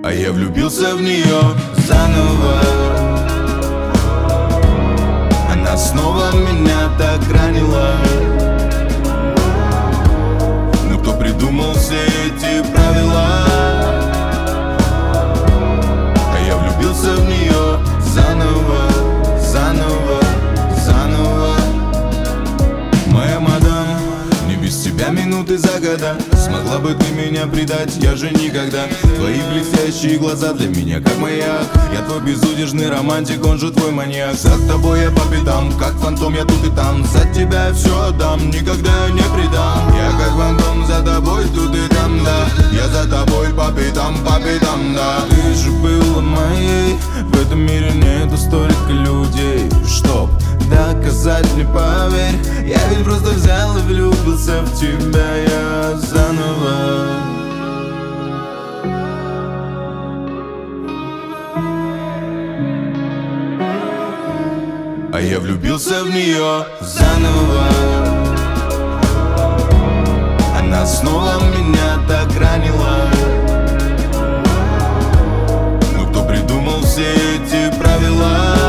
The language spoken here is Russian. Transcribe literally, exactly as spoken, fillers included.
А я влюбился в нее заново. Она снова меня так ранила. Ну кто придумал все эти правила? А я влюбился в нее заново, заново, заново. Моя мадам, не без тебя минуты за года. Смогла бы ты меня предать, я же никогда. Твои блестящие глаза для меня как маяк. Я твой безудержный романтик, он же твой маньяк. За тобой я по пятам, как фантом я тут и там. За тебя я все отдам, никогда не предам. Я как фантом за тобой тут и там, да. Я за тобой по пятам, по пятам, да. Ты же была моей, в этом мире нету столько людей. Чтоб доказать мне, поверь, я ведь просто взял и влюбился в тебя я заново. А я влюбился в нее заново. Она снова меня так ранила. Ну кто придумал все эти правила?